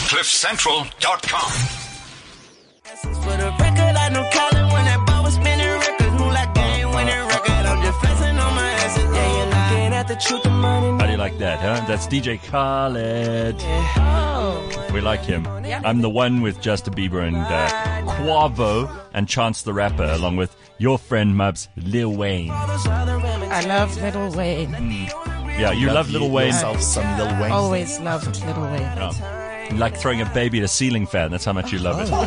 CliffCentral.com. For the record, I know Colin when that ball was spinning records. Move like game winning record. I'm just flexing on my asses. Yeah, you're looking at the truth of money. How do you like that, huh? That's DJ Khaled. Oh. We like him. Yeah. I'm the one with Justin Bieber and Quavo and Chance the Rapper, along with your friend Mubs, Lil Wayne. I love Lil Wayne. Yeah, you love Lil Wayne. Yourself some Lil Wayne. Always loved Lil Wayne. Yeah. Like throwing a baby at a ceiling fan. That's how much you love it.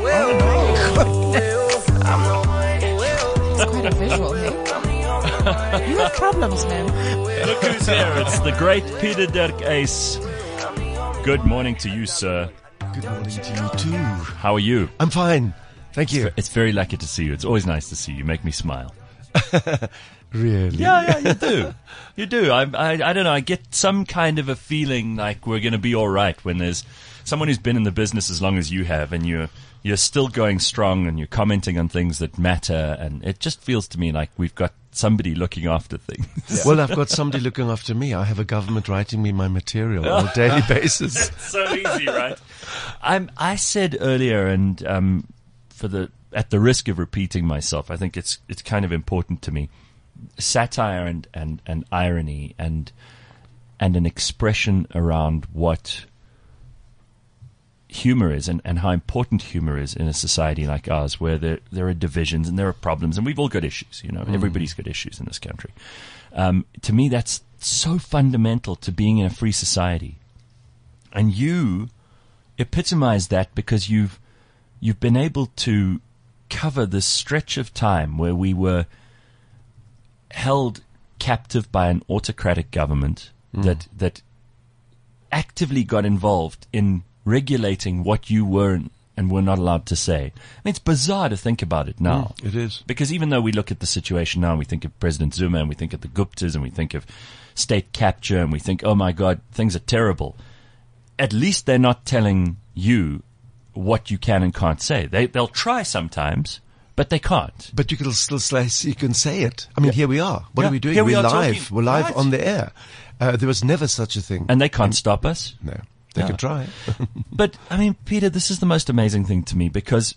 It's quite a visual, hey? You have problems, man. Look who's here. It's the great Peter Dirk Ace. Good morning to you, sir. Good morning to you too. How are you? I'm fine. Thank you. It's very lucky to see you. It's always nice to see you. You make me smile. Really? Yeah, you do. You do. I don't know. I get some kind of a feeling like we're going to be all right when there's someone who's been in the business as long as you have, and you're still going strong, and you're commenting on things that matter, and it just feels to me like we've got somebody looking after things. Yeah. Well, I've got somebody looking after me. I have a government writing me my material on a daily basis. So easy, right? I said earlier, and at the risk of repeating myself, I think it's kind of important to me. Satire and irony and an expression around what humor is and how important humor is in a society like ours, where there are divisions and there are problems, and we've all got issues, you know. Everybody's got issues in this country. To me, that's so fundamental to being in a free society. And you epitomize that because you've been able to cover this stretch of time where we were held captive by an autocratic government that actively got involved in regulating what you were and were not allowed to say. I mean, it's bizarre to think about it now. It is. Because even though we look at the situation now and we think of President Zuma and we think of the Guptas and we think of state capture and we think, oh my God, things are terrible. At least they're not telling you what you can and can't say. They'll try sometimes, but they can't. But you can still you can say it. I mean, here we are. What are we doing? Here we We're are live. talking. We're live Right. on the air. There was never such a thing. And they can't stop us. No. They can try. But, I mean, Peter, this is the most amazing thing to me, because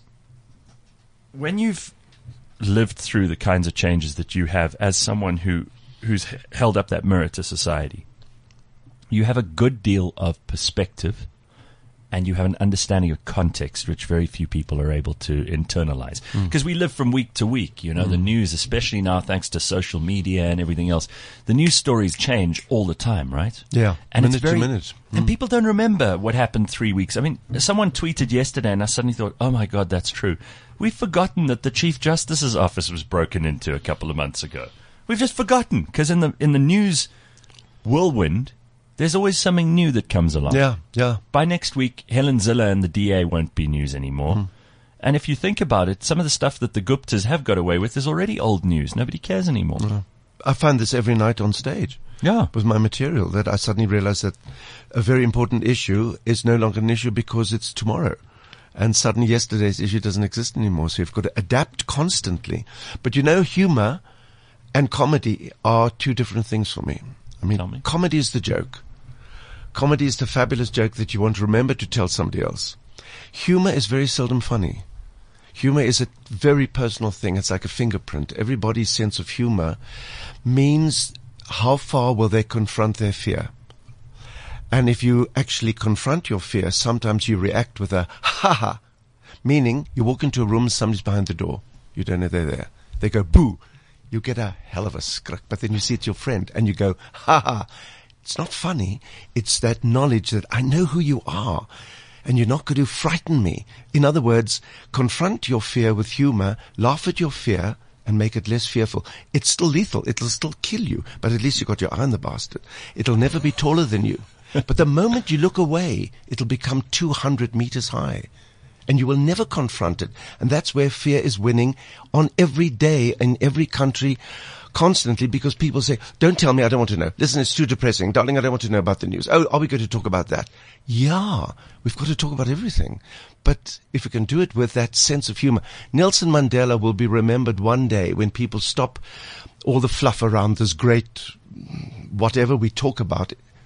when you've lived through the kinds of changes that you have as someone who's held up that mirror to society, you have a good deal of perspective and you have an understanding of context, which very few people are able to internalize. Because we live from week to week, you know, the news, especially now thanks to social media and everything else, the news stories change all the time, right? Yeah, and minute it's very, to minute. And people don't remember what happened 3 weeks. I mean, someone tweeted yesterday and I suddenly thought, oh my God, that's true. We've forgotten that the Chief Justice's office was broken into a couple of months ago. We've just forgotten, because in the news whirlwind, there's always something new that comes along. Yeah. By next week, Helen Zille and the DA won't be news anymore. And if you think about it, some of the stuff that the Guptas have got away with is already old news. Nobody cares anymore. I find this every night on stage. Yeah. With my material, that I suddenly realize that a very important issue is no longer an issue because it's tomorrow. And suddenly yesterday's issue doesn't exist anymore. So you've got to adapt constantly. But you know, humor and comedy are two different things for me. I mean, comedy is the joke. Comedy is the fabulous joke that you want to remember to tell somebody else. Humor is very seldom funny. Humor is a very personal thing. It's like a fingerprint. Everybody's sense of humor means how far will they confront their fear. And if you actually confront your fear, sometimes you react with a ha-ha, meaning you walk into a room, somebody's behind the door. You don't know they're there. They go, boo. You get a hell of a skrik, but then you see it's your friend and you go, ha-ha. It's not funny. It's that knowledge that I know who you are and you're not going to frighten me. In other words, confront your fear with humor, laugh at your fear, and make it less fearful. It's still lethal. It'll still kill you, but at least you got your eye on the bastard. It'll never be taller than you. But the moment you look away, it'll become 200 meters high. And you will never confront it. And that's where fear is winning on every day in every country constantly, because people say, don't tell me, I don't want to know. Listen, it's too depressing. Darling, I don't want to know about the news. Oh, are we going to talk about that? Yeah, we've got to talk about everything. But if we can do it with that sense of humor, Nelson Mandela will be remembered one day when people stop all the fluff around this great whatever we talk about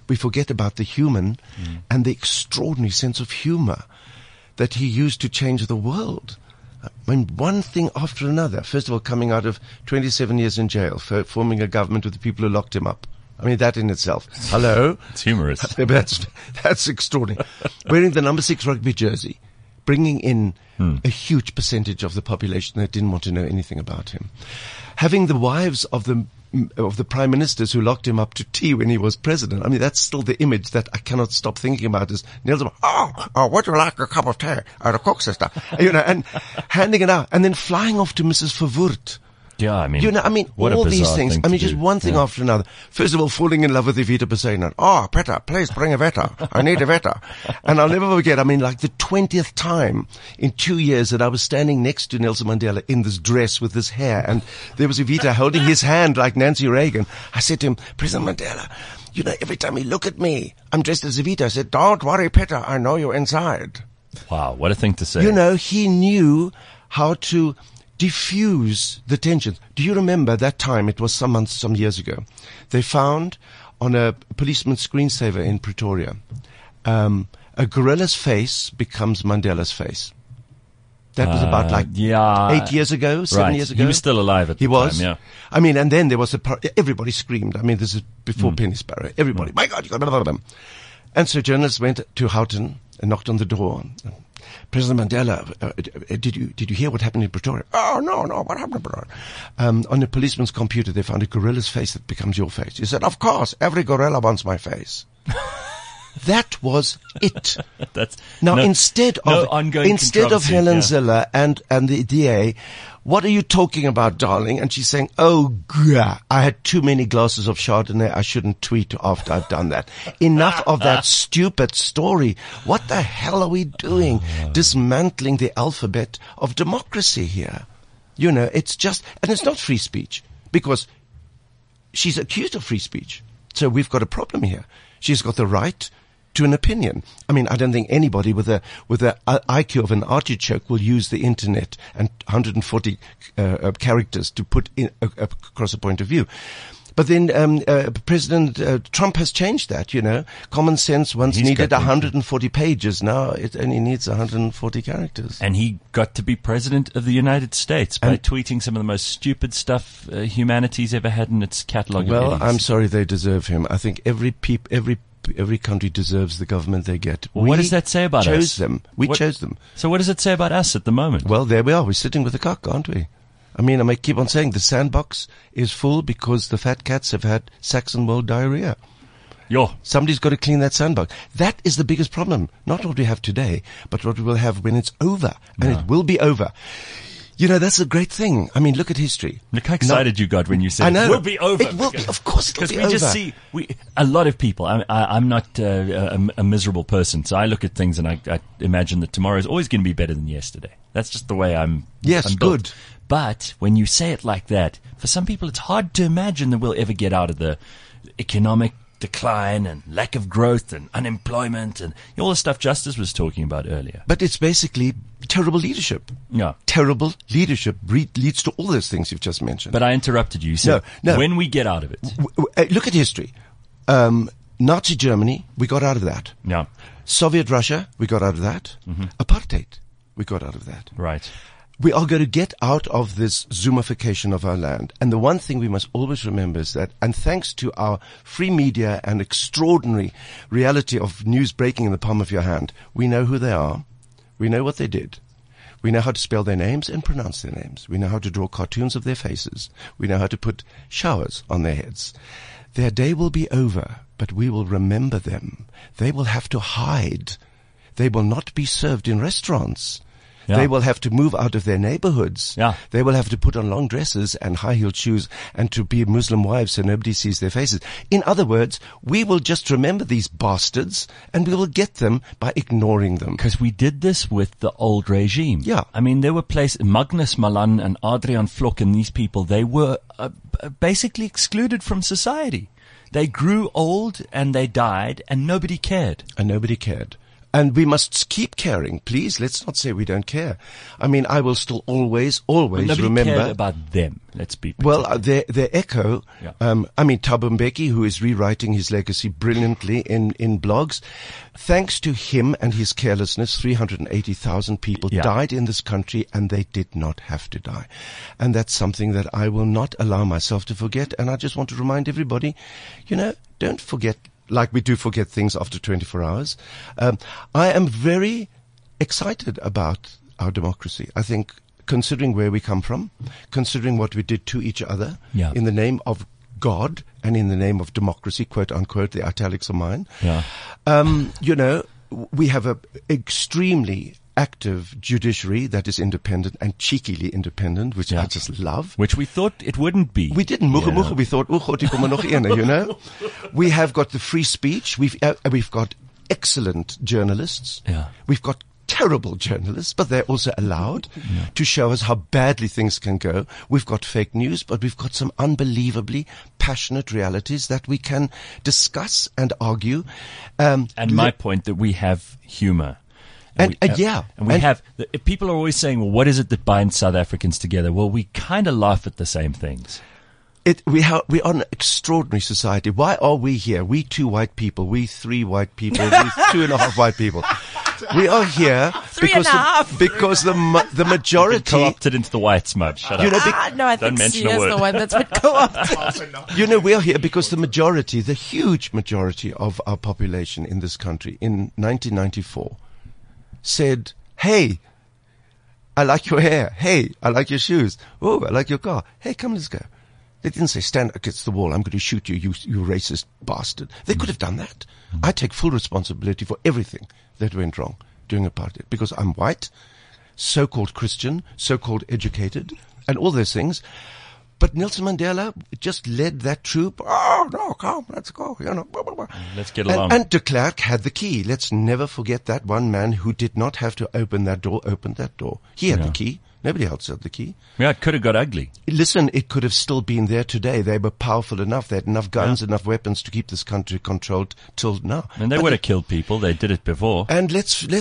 We forget about the human and the extraordinary sense of humor that he used to change the world. I mean, one thing after another. First of all, coming out of 27 years in jail, for forming a government with the people who locked him up. I mean, that in itself. Hello? It's humorous. That's extraordinary. Wearing the number 6 rugby jersey, bringing in a huge percentage of the population that didn't want to know anything about him. Having the wives of the prime ministers who locked him up to tea when he was president. I mean, that's still the image that I cannot stop thinking about is Nelson, would you like a cup of tea? Or a cook, sister? And handing it out and then flying off to Mrs. Verwoerd. Yeah, I mean, what all these things. I mean, just one thing after another. First of all, falling in love with Evita Pereira. Peter, please bring a Veta. I need a Veta. And I'll never forget, I mean, like the 20th time in 2 years that I was standing next to Nelson Mandela in this dress with this hair, and there was Evita holding his hand like Nancy Reagan. I said to him, President Mandela, you know, every time you look at me, I'm dressed as Evita. I said, don't worry, Peter, I know you're inside. Wow, what a thing to say. You know, he knew how to diffuse the tensions. Do you remember that time? It was some years ago. They found on a policeman's screensaver in Pretoria, a gorilla's face becomes Mandela's face. That was about 8 years ago, 7 years ago. He was still alive at the time, yeah. I mean, and then there was everybody screamed. I mean, this is before Penny Sparrow. Everybody, my God, you got blah, blah, blah. And so journalists went to Houghton and knocked on the door. President Mandela, did you hear what happened in Pretoria? Oh, no, what happened in Pretoria? On a policeman's computer, they found a gorilla's face that becomes your face. He said, of course, every gorilla wants my face. That was it. Instead of Helen Zille and the DA, what are you talking about, darling? And she's saying, oh, I had too many glasses of Chardonnay. I shouldn't tweet after I've done that. Enough of that stupid story. What the hell are we doing? Dismantling the alphabet of democracy here. You know, it's just, and it's not free speech because she's accused of free speech. So we've got a problem here. She's got the right to an opinion. I mean, I don't think anybody with a IQ of an artichoke will use the internet and 140 characters to put in across a point of view. But then President Trump has changed that. You know, common sense once needed 140 pages. Now it only needs 140 characters. And he got to be president of the United States by tweeting some of the most stupid stuff humanity's ever had in its catalog. Well, I'm sorry, they deserve him. I think every country deserves the government they get. Well, what does that say about us? We chose them. So what does it say about us at the moment? Well, there we are. We're sitting with the cock, aren't we? I mean, I may keep on saying the sandbox is full because the fat cats have had Saxon World diarrhea. Somebody's got to clean that sandbox. That is the biggest problem. Not what we have today, but what we will have when it's over. And it will be over. You know, that's a great thing. I mean, look at history. Look how excited you got when you said it will be over. It will be. Of course it will be over. Because we just see, a lot of people, I'm not a miserable person, so I look at things and I imagine that tomorrow is always going to be better than yesterday. That's just the way I'm built. Good. But when you say it like that, for some people it's hard to imagine that we'll ever get out of the economic decline and lack of growth and unemployment and all the stuff Justice was talking about earlier. But it's basically terrible leadership. Yeah. Terrible leadership leads to all those things you've just mentioned. But I interrupted you. You said, no. When we get out of it. Look at history. Nazi Germany, we got out of that. Yeah. Soviet Russia, we got out of that. Mm-hmm. Apartheid, we got out of that. Right. We are going to get out of this Zoomification of our land. And the one thing we must always remember is that, and thanks to our free media and extraordinary reality of news breaking in the palm of your hand, we know who they are. We know what they did. We know how to spell their names and pronounce their names. We know how to draw cartoons of their faces. We know how to put showers on their heads. Their day will be over, but we will remember them. They will have to hide. They will not be served in restaurants. Yeah. They will have to move out of their neighborhoods. Yeah. They will have to put on long dresses and high-heeled shoes and to be Muslim wives so nobody sees their faces. In other words, we will just remember these bastards and we will get them by ignoring them. Because we did this with the old regime. Yeah. I mean, there were places, Magnus Malan and Adrian Vlok and these people, they were basically excluded from society. They grew old and they died and nobody cared. And we must keep caring. Please, let's not say we don't care. I mean, I will still always Nobody remember cared about them. Let's be well, particular. their echo. Yeah. I mean, Thabo Mbeki, who is rewriting his legacy brilliantly in blogs. Thanks to him and his carelessness, 380,000 people Yeah. died in this country, and they did not have to die. And that's something that I will not allow myself to forget. And I just want to remind everybody, don't forget, like we do forget things after 24 hours. I am very excited about our democracy. I think, considering where we come from, considering what we did to each other Yeah. in the name of God and in the name of democracy, quote unquote, the italics are mine. Yeah. We have a extremely active judiciary that is independent and cheekily independent, which I just love. Which we thought it wouldn't be. We didn't. Mucha. We thought, We have got the free speech. We've got excellent journalists. Yeah. We've got terrible journalists, but they're also allowed to show us how badly things can go. We've got fake news, but we've got some unbelievably passionate realities that we can discuss and argue. And my point that we have humor. And people are always saying, well, what is it that binds South Africans together? Well, we kind of laugh at the same things. We are an extraordinary society. Why are we here? We 2 white people, we 3 white people, we 2.5 white people. We are here because the majority Co-opted into the whites, mud. Shut up. No, I think she is the one that's been co-opted. We are here because the huge majority of our population in this country in 1994 said, hey, I like your hair. Hey, I like your shoes. Oh, I like your car. Hey, come, let's go. They didn't say, stand against the wall. I'm going to shoot you, you racist bastard. They could have done that. I take full responsibility for everything that went wrong during apartheid because I'm white, so-called Christian, so-called educated, and all those things. But Nelson Mandela just led that troop. Oh, no, come, let's go. Blah, blah, blah. Let's get along. And de Klerk had the key. Let's never forget that one man who did not have to opened that door. He had the key. Nobody else had the key. Yeah, it could have got ugly. Listen, it could have still been there today. They were powerful enough. They had enough guns, enough weapons to keep this country controlled till now. And they would have killed people. They did it before. And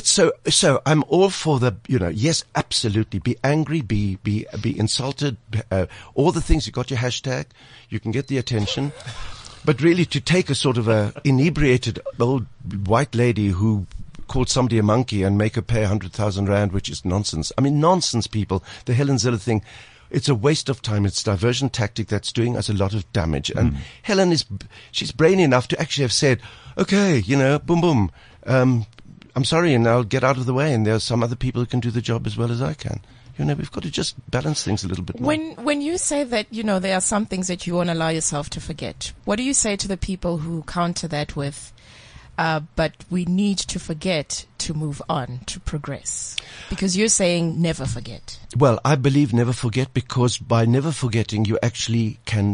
so I'm all for yes, absolutely. Be angry, be insulted, all the things. You got your hashtag. You can get the attention. But really to take a sort of a inebriated old white lady who called somebody a monkey and make her pay 100,000 rand, which is nonsense. I mean, nonsense, people. The Helen Zille thing, it's a waste of time. It's a diversion tactic that's doing us a lot of damage. And Helen she's brainy enough to actually have said, okay, boom, boom. I'm sorry, and I'll get out of the way. And there's some other people who can do the job as well as I can. We've got to just balance things a little bit more. When you say that, there are some things that you won't allow yourself to forget, what do you say to the people who counter that with, but we need to forget to move on, to progress? Because you're saying never forget. Well, I believe never forget because by never forgetting, you actually can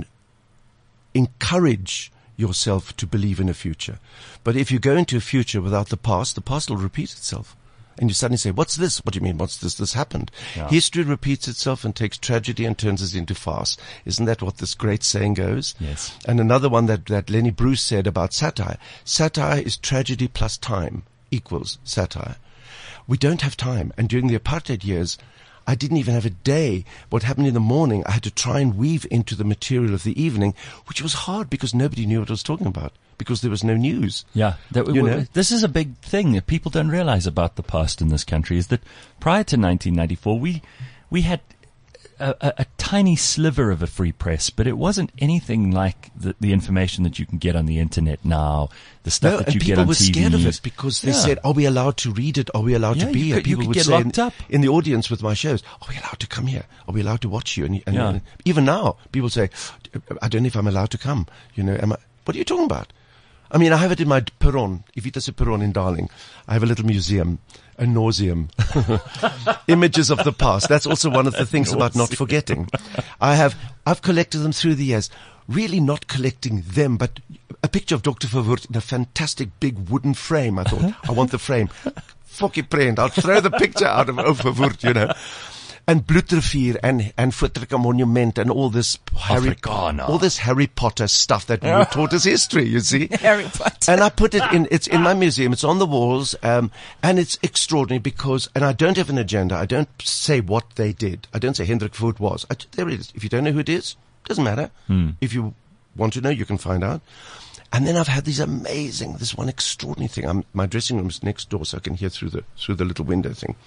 encourage yourself to believe in a future. But if you go into a future without the past will repeat itself. And you suddenly say, what's this? What do you mean? What's this? This happened. Yeah. History repeats itself and takes tragedy and turns it into farce. Isn't that what this great saying goes? Yes. And another one that Lenny Bruce said about satire. Satire is tragedy plus time equals satire. We don't have time. And during the apartheid years, I didn't even have a day. What happened in the morning, I had to try and weave into the material of the evening, which was hard because nobody knew what I was talking about. Because there was no news. Yeah. This is a big thing that people don't realize about the past in this country is that prior to 1994, we had a tiny sliver of a free press, but it wasn't anything like the information that you can get on the internet now, the stuff that you get on TV. People were scared of it because they said, are we allowed to read it? Are we allowed to be here? People would say in the audience with my shows, are we allowed to come here? Are we allowed to watch you? And even now, people say, I don't know if I'm allowed to come. What are you talking about? I mean, I have it in my Perron, Evita's Perron in Darling. I have a little museum, a nauseum, images of the past. That's also one of the things about not forgetting. I've collected them through the years, really not collecting them, but a picture of Dr. Verwoerd in a fantastic big wooden frame. I thought, I want the frame. Fokkie prent. I'll throw the picture out of Verwoerd, and Bloedrivier and Voortrekker Monument and all this Harry Potter stuff that we were taught as history, you see. Harry Potter. And I put it's in my museum, it's on the walls, and it's extraordinary because, and I don't have an agenda, I don't say what they did. I don't say Hendrik Voet was. There it is. If you don't know who it is, doesn't matter. If you want to know, you can find out. And then I've had this one extraordinary thing. My dressing room's next door, so I can hear through the little window thing.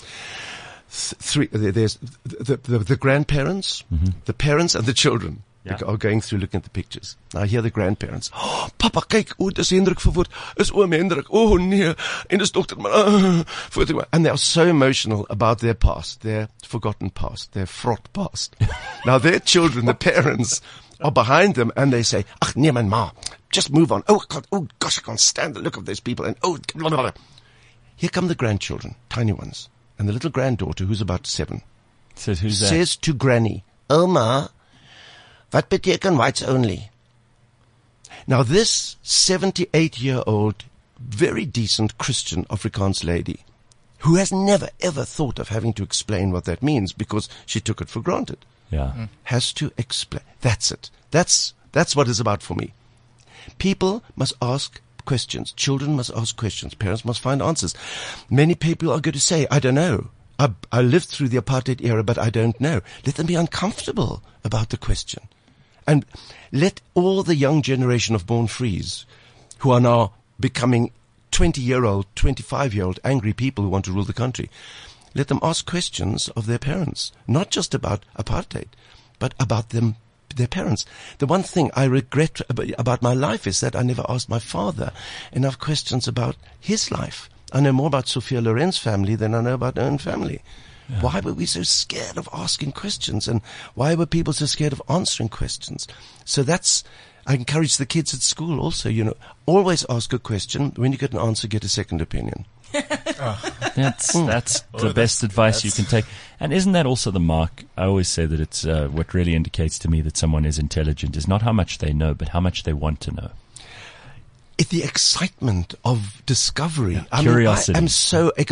There's the grandparents, the parents, and the children are going through looking at the pictures. I hear the grandparents. Oh, Papa, kyk, dis Hendrik Verwoerd, is oom Hendrik. Oh nee, en dis dokter. And they are so emotional about their past, their forgotten past, their fraught past. Now their children, the parents, are behind them, and they say, "Ach nee, man, ma, just move on. Oh God, oh gosh, I can't stand the look of those people." And blah, blah, blah. Here come the grandchildren, tiny ones. And the little granddaughter, who's about 7, says to Granny, "Oma, wat beteken whites only?" Now this 78-year-old, very decent Christian Afrikaans lady, who has never ever thought of having to explain what that means because she took it for granted, has to explain. That's it. That's what it's about for me. People must ask questions. Children must ask questions. Parents must find answers. Many people are going to say, "I don't know. I lived through the apartheid era, but I don't know." Let them be uncomfortable about the question. And let all the young generation of born frees who are now becoming 20-year-old, 25-year-old angry people who want to rule the country, let them ask questions of their parents, not just about apartheid, but about their parents. The one thing I regret about my life is that I never asked my father enough questions about his life. I know more about Sophia Loren's family than I know about my own family. Yeah. Why were we so scared of asking questions, and why were people so scared of answering questions? So I encourage the kids at school also, always ask a question. When you get an answer, get a second opinion. That's the best advice you can take. And isn't that also the mark? I always say that it's what really indicates to me that someone is intelligent is not how much they know, but how much they want to know. It's the excitement of discovery. Curiosity. I'm so, I'm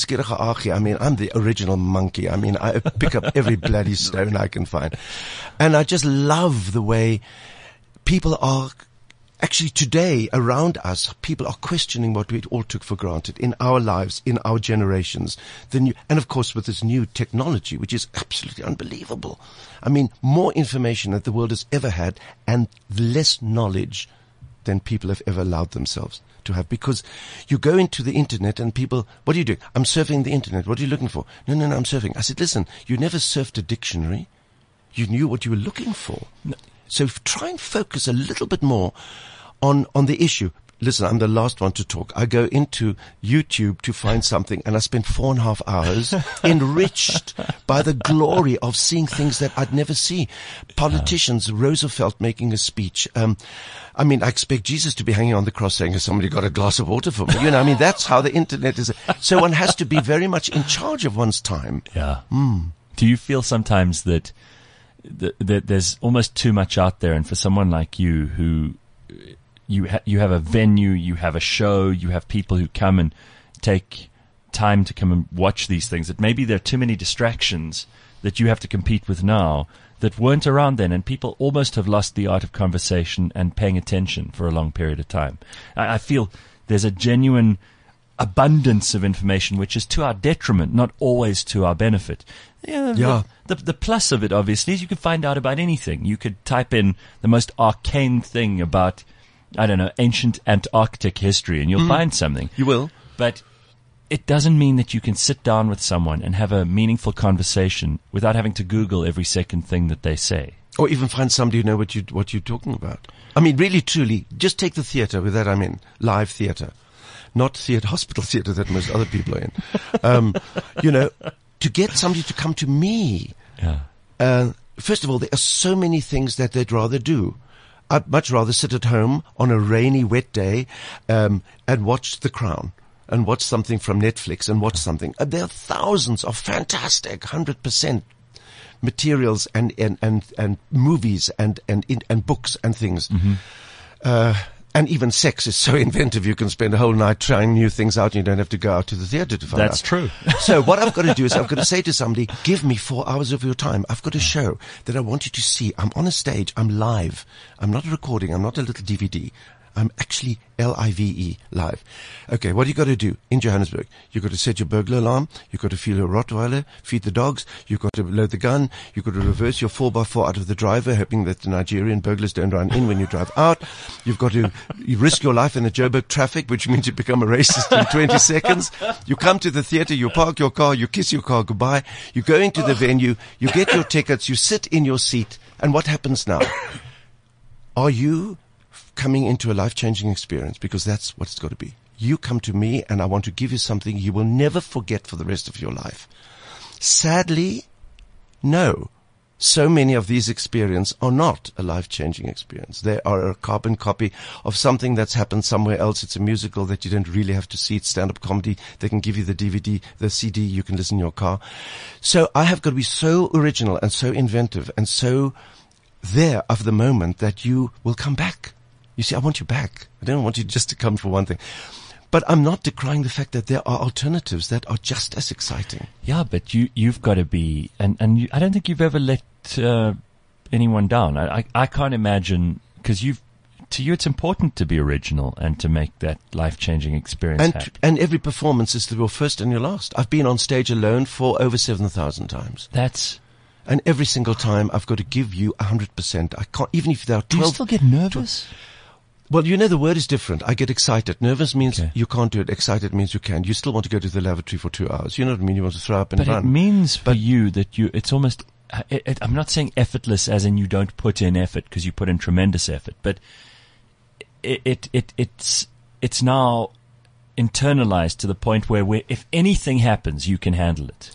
the original monkey. I pick up every bloody stone I can find. And I just love the way people are actually today around us, people are questioning what we all took for granted in our lives, in our generations. And of course with this new technology, which is absolutely unbelievable. More information than the world has ever had and less knowledge than people have ever allowed themselves to have. Because you go into the internet and people, "What are you doing?" "I'm surfing the internet." "What are you looking for?" No, I'm surfing." I said, "Listen, you never surfed a dictionary. You knew what you were looking for." No. So try and focus a little bit more on the issue. Listen, I'm the last one to talk. I go into YouTube to find something, and I spend 4.5 hours enriched by the glory of seeing things that I'd never see. Politicians, Roosevelt making a speech. I expect Jesus to be hanging on the cross saying, "Has somebody got a glass of water for me?" That's how the internet is. So one has to be very much in charge of one's time. Yeah. Do you feel sometimes that there's almost too much out there, and for someone like you who you have a venue, you have a show, you have people who come and take time to come and watch these things, that maybe there are too many distractions that you have to compete with now that weren't around then, and people almost have lost the art of conversation and paying attention for a long period of time. I feel there's a genuine abundance of information which is to our detriment, not always to our benefit. The plus of it, obviously, is you can find out about anything. You could type in the most arcane thing about, I don't know, ancient Antarctic history, and you'll find something. You will. But it doesn't mean that you can sit down with someone and have a meaningful conversation without having to Google every second thing that they say. Or even find somebody who knows what you're talking about. Really, truly, just take the theatre. With that, live theatre. Not hospital theatre that most other people are in. To get somebody to come to me. Yeah. First of all, there are so many things that they'd rather do. I'd much rather sit at home on a rainy, wet day, and watch The Crown, and watch something from Netflix, and watch something. There are thousands of fantastic 100% materials and movies and books and things. And even sex is so inventive. You can spend a whole night trying new things out and you don't have to go out to the theater to find out. That's true. So what I've got to do is I've got to say to somebody, give me 4 hours of your time. I've got a show that I want you to see. I'm on a stage. I'm live. I'm not a recording. I'm not a little DVD. I'm actually L-I-V-E, live. Okay, what do you got to do in Johannesburg? You've got to set your burglar alarm. You've got to feed your Rottweiler, feed the dogs. You've got to load the gun. You've got to reverse your 4x4 out of the driver, hoping that the Nigerian burglars don't run in when you drive out. You've got to risk your life in the Joburg traffic, which means you become a racist in 20 seconds. You come to the theater, you park your car, you kiss your car goodbye. You go into the venue, you get your tickets, you sit in your seat, and what happens now? Are you coming into a life-changing experience? Because that's what it's got to be. You come to me and I want to give you something you will never forget for the rest of your life. Sadly, no. So many of these experiences are not a life-changing experience. They are a carbon copy of something that's happened somewhere else. It's a musical that you don't really have to see. It's stand-up comedy. They can give you the DVD, the CD. You can listen in your car. So I have got to be so original and so inventive and so there of the moment that you will come back. You see, I want you back. I don't want you just to come for one thing. But I'm not decrying the fact that there are alternatives that are just as exciting. Yeah, but you've got to be, and I don't think you've ever let anyone down. I can't imagine, because to you it's important to be original and to make that life-changing experience happen. And every performance is your first and your last. I've been on stage alone for over 7,000 times. And every single time I've got to give you 100%. I can't, even if there are 12. Do you still get nervous? Well, you know, the word is different. I get excited. Nervous means you can't do it. Excited means you can. You still want to go to the lavatory for 2 hours. You know what I mean? You want to throw up and run. But it means for you that it's almost, I'm not saying effortless as in you don't put in effort, because you put in tremendous effort, but it's now internalized to the point where if anything happens, you can handle it.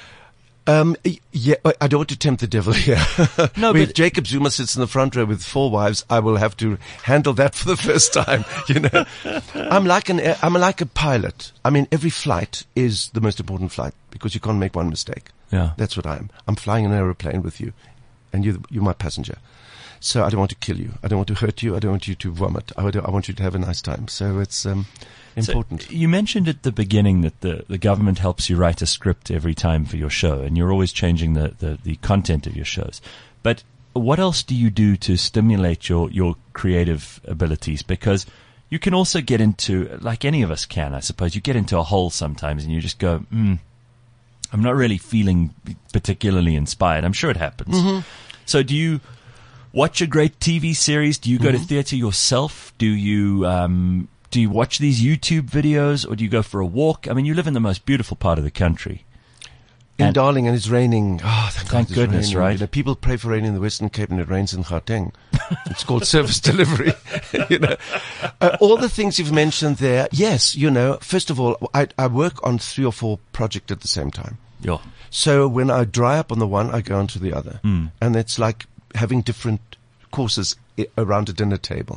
Yeah, I don't want to tempt the devil here. No, if Jacob Zuma sits in the front row with 4 wives, I will have to handle that for the first time. You know, I'm like a pilot. I mean, every flight is the most important flight because you can't make one mistake. Yeah, that's what I am. I'm flying an aeroplane with you, and you're my passenger. So I don't want to kill you. I don't want to hurt you. I don't want you to vomit. I want you to have a nice time. So it's important. So you mentioned at the beginning that the government helps you write a script every time for your show, and you're always changing the content of your shows. But what else do you do to stimulate your creative abilities? Because you can also get into, like any of us can, I suppose, you get into a hole sometimes and you just go, I'm not really feeling particularly inspired. I'm sure it happens. Mm-hmm. So do you watch a great TV series? Do you go to theater yourself? Do you watch these YouTube videos, or do you go for a walk? I mean, you live in the most beautiful part of the country. In Darling, and it's raining. Oh, thank goodness, raining. Right? You know, people pray for rain in the Western Cape, and it rains in Gauteng. It's called service delivery. You know, all the things you've mentioned there. Yes, you know. First of all, I work on 3 or 4 projects at the same time. Yeah. So when I dry up on the one, I go on to the other, and it's like having different courses around a dinner table.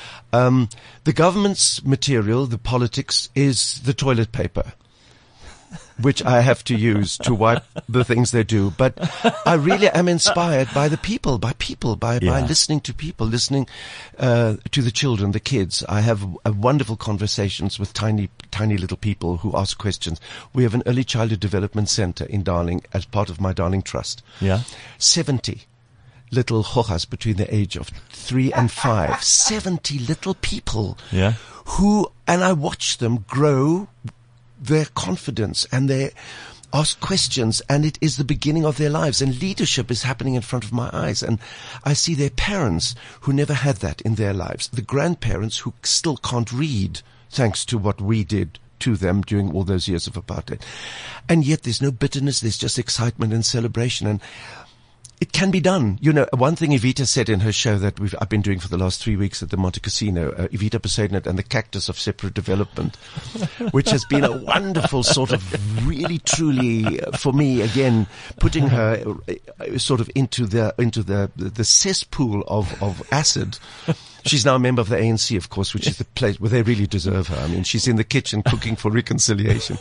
The government's material, the politics, is the toilet paper, which I have to use to wipe the things they do. But I really am inspired by the people, by listening to people, listening to the children, the kids. I have wonderful conversations with tiny little people who ask questions. We have an early childhood development center in Darling as part of my Darling Trust. Yeah. 70 little hojas between the age of 3 and 5. 70 little people. Yeah. And I watch them grow their confidence, and they ask questions, and it is the beginning of their lives, and leadership is happening in front of my eyes. And I see their parents who never had that in their lives, the grandparents who still can't read thanks to what we did to them during all those years of apartheid. And yet there's no bitterness, there's just excitement and celebration. And it can be done. You know, one thing Evita said in her show that I've been doing for the last 3 weeks at the Monte Casino, Evita Poseidon and the Cactus of Separate Development, which has been a wonderful sort of really, truly, for me, again, putting her sort of into the cesspool of acid. She's now a member of the ANC, of course, which is the place where they really deserve her. I mean, she's in the kitchen cooking for reconciliation.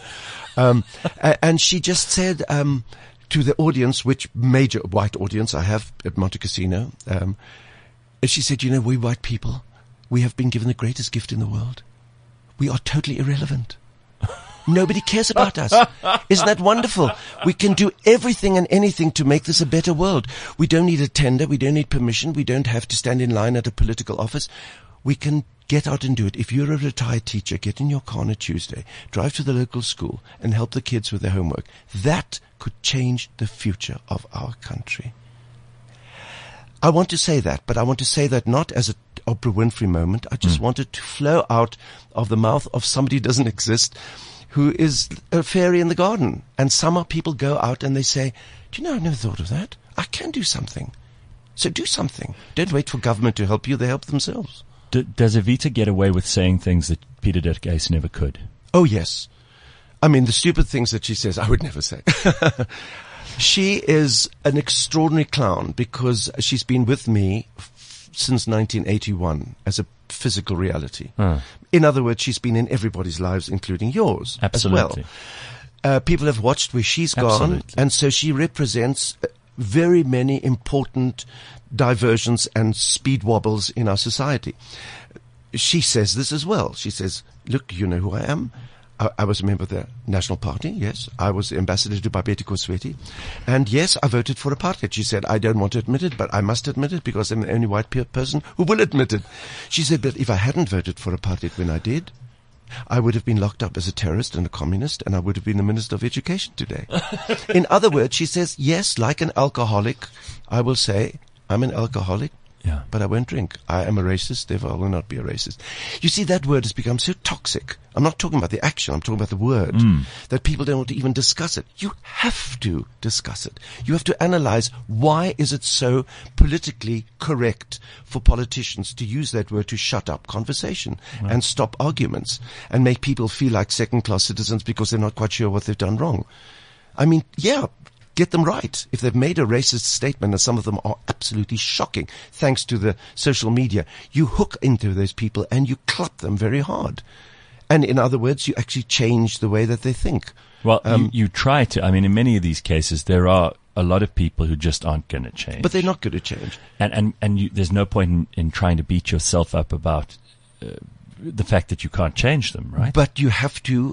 And she just said, to the audience, which major white audience I have at Monte Casino, she said, you know, we white people, we have been given the greatest gift in the world. We are totally irrelevant. Nobody cares about us. Isn't that wonderful? We can do everything and anything to make this a better world. We don't need a tender. We don't need permission. We don't have to stand in line at a political office. We can get out and do it. If you're a retired teacher, get in your car on a Tuesday, drive to the local school and help the kids with their homework. That could change the future of our country. I want to say that, but I want to say that not as an Oprah Winfrey moment. I just want it to flow out of the mouth of somebody who doesn't exist, who is a fairy in the garden. And some people go out and they say, do you know, I never thought of that. I can do something. So do something. Don't wait for government to help you. They help themselves. Does Evita get away with saying things that Peter Dirk-Uys never could? Oh, yes. I mean, the stupid things that she says, I would never say. She is an extraordinary clown because she's been with me since 1981 as a physical reality. In other words, she's been in everybody's lives, including yours. Absolutely. As well. People have watched where she's gone, and so she represents very many important diversions and speed wobbles in our society. She says this as well. She says, look, you know who I am. I was a member of the National Party, yes. I was ambassador to Babetty Kosweti. And yes, I voted for apartheid. She said, I don't want to admit it, but I must admit it because I'm the only white person who will admit it. She said, but if I hadn't voted for apartheid when I did, I would have been locked up as a terrorist and a communist, and I would have been the Minister of Education today. In other words, she says, yes, like an alcoholic, I will say, I'm an alcoholic. Yeah. But I won't drink. I am a racist, therefore I will not be a racist. You see, that word has become so toxic. I'm not talking about the action, I'm talking about the word. That people don't want to even discuss it. You have to discuss it. You have to analyze why is it so politically correct for politicians to use that word to shut up conversation and stop arguments and make people feel like second-class citizens because they're not quite sure what they've done wrong. I mean, yeah. Get them right. If they've made a racist statement, and some of them are absolutely shocking, thanks to the social media, you hook into those people and you club them very hard. And in other words, you actually change the way that they think. Well, you try to. I mean, in many of these cases, there are a lot of people who just aren't going to change. But they're not going to change. And there's no point in trying to beat yourself up about the fact that you can't change them, right? But you have to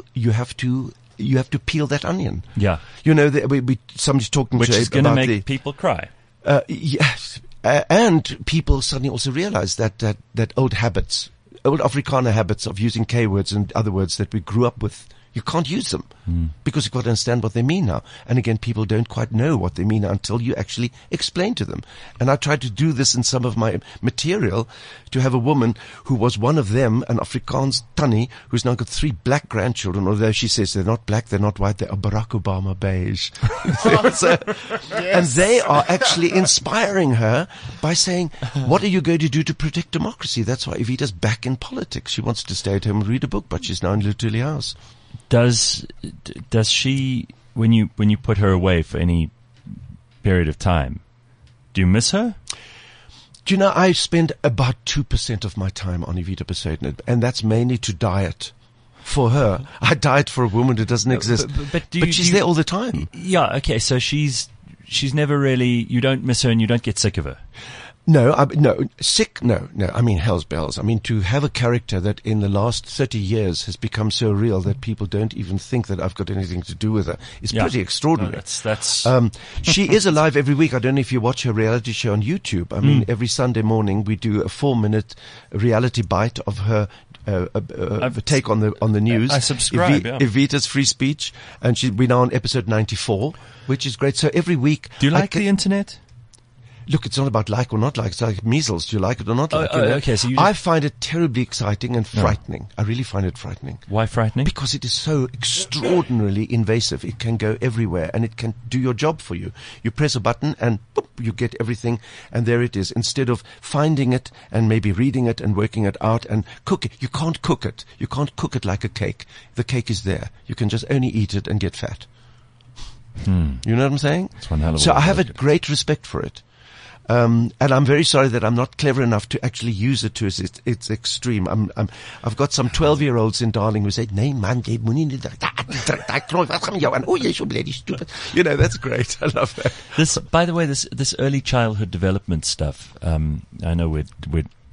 peel that onion. Yeah. You know, somebody's talking which to is going to about make people cry. Yes. And people suddenly also realize that old habits, old Afrikaner habits of using K words and other words that we grew up with, you can't use them because you've got to understand what they mean now. And again, people don't quite know what they mean until you actually explain to them. And I tried to do this in some of my material to have a woman who was one of them, an Afrikaans Tannie, who's now got 3 black grandchildren, although she says they're not black, they're not white, they're Barack Obama beige. And they are actually inspiring her by saying, what are you going to do to protect democracy? That's why Evita's back in politics. She wants to stay at home and read a book, but she's now in Lutuli House. Does she, when you put her away for any period of time, do you miss her? Do you know, I spend about 2% of my time on Evita Bezuidenhout, and that's mainly to diet. For her, I diet for a woman who doesn't exist. But she's there all the time. Yeah, okay, so she's never really, you don't miss her and you don't get sick of her. No, sick, no. I mean, hell's bells. I mean, to have a character that in the last 30 years has become so real that people don't even think that I've got anything to do with her is pretty extraordinary. No, that's she is alive every week. I don't know if you watch her reality show on YouTube. I mean, every Sunday morning we do a 4-minute reality bite of her take on the news. I subscribe. Evita's Free Speech, and we're now on episode 94, which is great. So every week, do you like the internet? Look, it's not about like or not like. It's like measles. Do you like it or not like it? Okay, so I find it terribly exciting and frightening. I really find it frightening. Why frightening? Because it is so extraordinarily invasive. It can go everywhere and it can do your job for you. You press a button and boop, you get everything and there it is. Instead of finding it and maybe reading it and working it out and cook it. You can't cook it. You can't cook it like a cake. The cake is there. You can just only eat it and get fat. You know what I'm saying? That's one hell of a so I have a great respect for it. And I'm very sorry that I'm not clever enough to actually use it to its extreme. I've got some 12-year-olds in Darling who say, "Nee man, jy moenie dit wat gaan jou aan? Oh, jy's so bloody stupid." You know, that's great. I love that. By the way, this early childhood development stuff. I know we're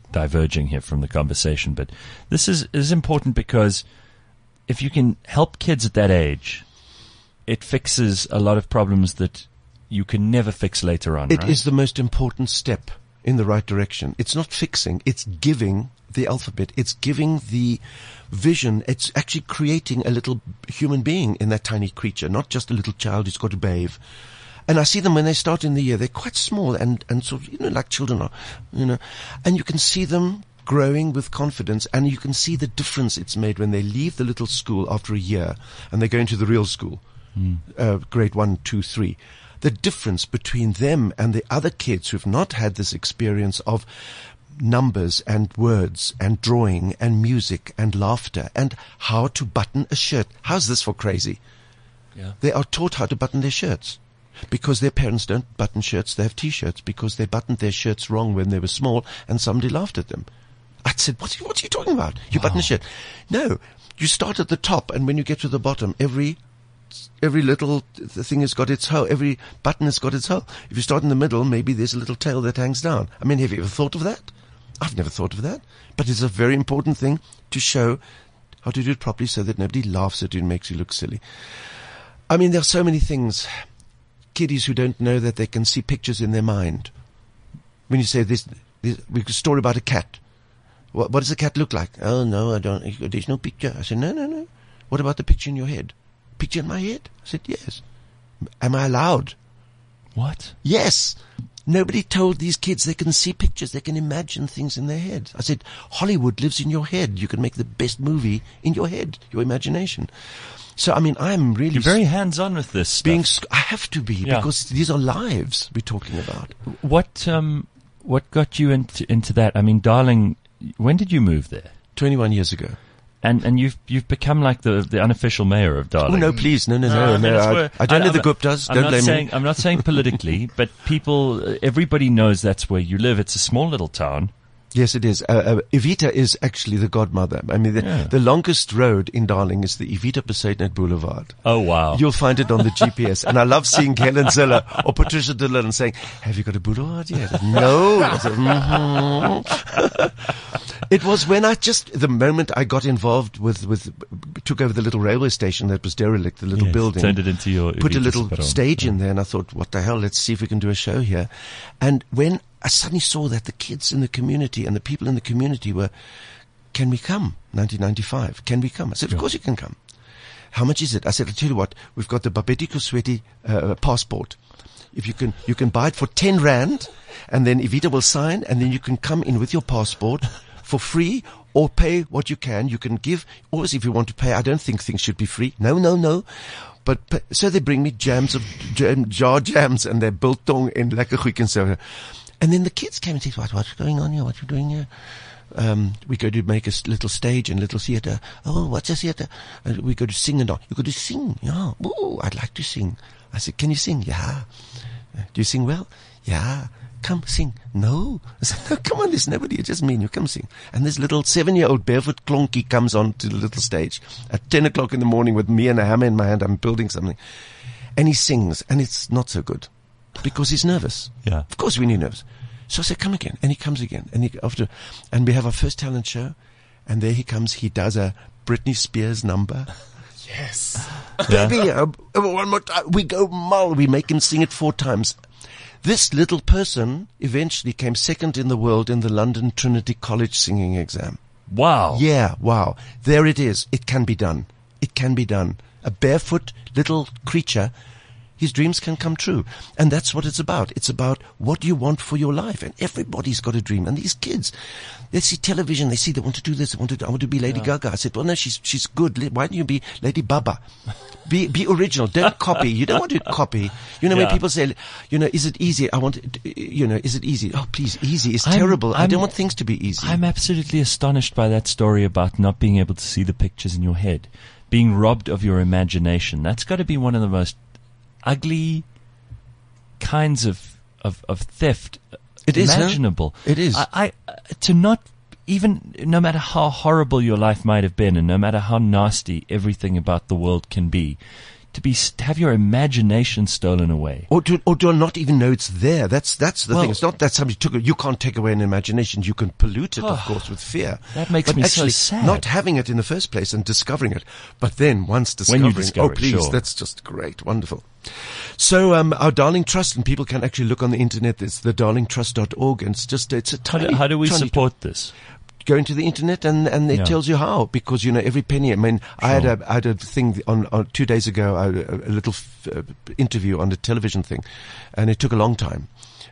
diverging here from the conversation, but this is important because if you can help kids at that age, it fixes a lot of problems that you can never fix later on. It is the most important step in the right direction. It's not fixing, it's giving the alphabet, it's giving the vision, it's actually creating a little human being in that tiny creature, not just a little child who's got to bathe. And I see them when they start in the year, they're quite small and sort of, like children are, and you can see them growing with confidence, and you can see the difference it's made when they leave the little school after a year and they go into the real school, grade 1, 2, 3. The difference between them and the other kids who've not had this experience of numbers and words and drawing and music and laughter and how to button a shirt. How's this for crazy? Yeah. They are taught how to button their shirts because their parents don't button shirts. They have T-shirts because they buttoned their shirts wrong when they were small and somebody laughed at them. I said, what are you talking about? You button a shirt. No, you start at the top, and when you get to the bottom, every little thing has got its hole. Every button has got its hole. If you start in the middle, maybe there's a little tail that hangs down. I mean, have you ever thought of that? I've never thought of that. But it's a very important thing to show how to do it properly so that nobody laughs at you and makes you look silly. I mean, there are so many things. Kiddies who don't know that they can see pictures in their mind. When you say this we could story about a cat. What does a cat look like? Oh, no, I don't. There's no picture. I said, no. What about the picture in your head? Picture in my head? I said, yes. Am I allowed? What? Yes. Nobody told these kids they can see pictures, they can imagine things in their head. I said, Hollywood lives in your head. You can make the best movie in your head, your imagination. So, I mean, I'm really... You're very hands-on with this stuff. I have to be, because these are lives we're talking about. What got you into that? I mean, Darling, when did you move there? 21 years ago. And you've become like the unofficial mayor of Darling. Oh, no, please. No. I don't know the Guptas. Don't blame me. I'm not saying politically, but everybody knows that's where you live. It's a small little town. Yes, it is. Evita is actually the godmother. I mean, the longest road in Darling is the Evita Besaidnet Boulevard. Oh, wow. You'll find it on the GPS. And I love seeing Helen Ziller or Patricia Dillon saying, have you got a boulevard yet? No. I said, It was when the moment I got involved took over the little railway station that was derelict, the little building. Turned it into your put Evita a little Superon. stage in there, and I thought, what the hell, let's see if we can do a show here. And when I suddenly saw that the kids in the community and the people in the community were, can we come? 1995, can we come? I said, of course you can come. How much is it? I said, I'll tell you what, we've got the Babeti Kusweti passport. If you can buy it for 10 Rand, and then Evita will sign, and then you can come in with your passport for free, or pay what you can. You can give, always if you want to pay. I don't think things should be free. No. But so they bring me jar jams, and they're biltong and lekker goedjies and so. And then the kids came and said, what's going on here? What are you doing here? We go to make a little stage and little theater. Oh, what's a theater? We go to sing and dance. You go to sing? Yeah. Oh, I'd like to sing. I said, can you sing? Yeah. Do you sing well? Yeah. Come sing. No. I said, no, come on, there's nobody. It's just me and you. Come sing. And this little 7-year-old barefoot Klonky comes on to the little stage at 10 o'clock in the morning with me and a hammer in my hand. I'm building something. And he sings, and it's not so good because he's nervous. Yeah. Of course, when you're nervous. So I said, come again. And he comes again. And we have our first talent show. And there he comes. He does a Britney Spears number. Yes. Yeah. Baby, one more time. We go mull. We make him sing it 4 times. This little person eventually came second in the world in the London Trinity College singing exam. Wow. Yeah, wow. There it is. It can be done. It can be done. A barefoot little creature, his dreams can come true. And that's what it's about. It's about what you want for your life. And everybody's got a dream. And these kids, they see television. They want to do this. I want to be Lady Gaga. I said, well, no, she's good. Why don't you be Lady Baba? Be original. Don't copy. You don't want to copy. When people say, is it easy? Is it easy? Oh, please, easy is terrible. I don't want things to be easy. I'm absolutely astonished by that story about not being able to see the pictures in your head, being robbed of your imagination. That's got to be one of the most ugly kinds of theft imaginable. It is. I to not even, no matter how horrible your life might have been and no matter how nasty everything about the world can be, to have your imagination stolen away. Or to not even know it's there. That's the thing. It's not that somebody took it. You can't take away an imagination. You can pollute it, of course, with fear. That makes me so sad. Not having it in the first place and discovering it. But then once discovering, discover it, please, sure. that's just great. Wonderful. So, our Darling Trust, and people can actually look on the internet. It's thedarlingtrust.org, and it's a tiny. How do we support this? Go into the internet and it tells you how, because every penny. I mean, I had a thing on 2 days ago, a little interview on a television thing, and it took a long time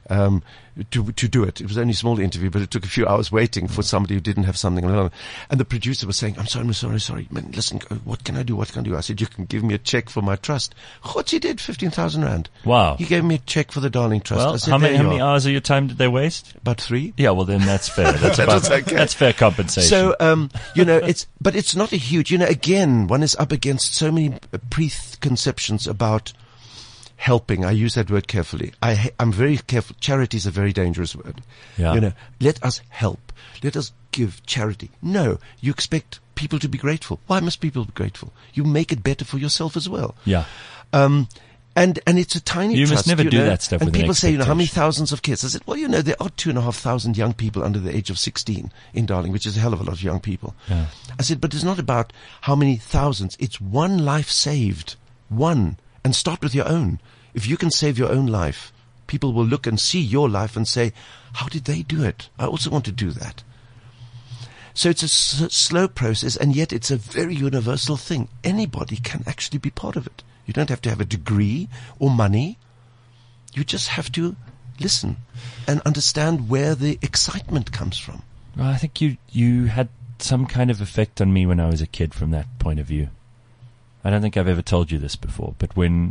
to do it. It was only a small interview, but it took a few hours waiting for somebody who didn't have something. And the producer was saying, I'm sorry. Man, listen, what can I do? I said, you can give me a check for my trust. What he did, 15,000 rand. Wow. He gave me a check for the Darling Trust. Well, I said, how many hours of your time did they waste? About 3. Yeah, well then that's fair. That's okay. That's fair compensation. So, but it's not a huge, again, one is up against so many preconceptions about helping. I use that word carefully. I'm very careful. Charity is a very dangerous word. Yeah. Let us help. Let us give charity. No, you expect people to be grateful. Why must people be grateful? You make it better for yourself as well. Yeah. And it's a tiny You trust. must never do that stuff And with an people say, how many expectation. thousands of kids? I said, well, there are 2,500 young people under the age of 16 in Darling, which is a hell of a lot of young people. Yeah. I said, but it's not about how many thousands. It's one life saved. One. And start with your own. If you can save your own life, people will look and see your life and say, how did they do it? I also want to do that. So it's a slow process, and yet it's a very universal thing. Anybody can actually be part of it. You don't have to have a degree or money. You just have to listen and understand where the excitement comes from. Well, I think you had some kind of effect on me when I was a kid from that point of view. I don't think I've ever told you this before, but when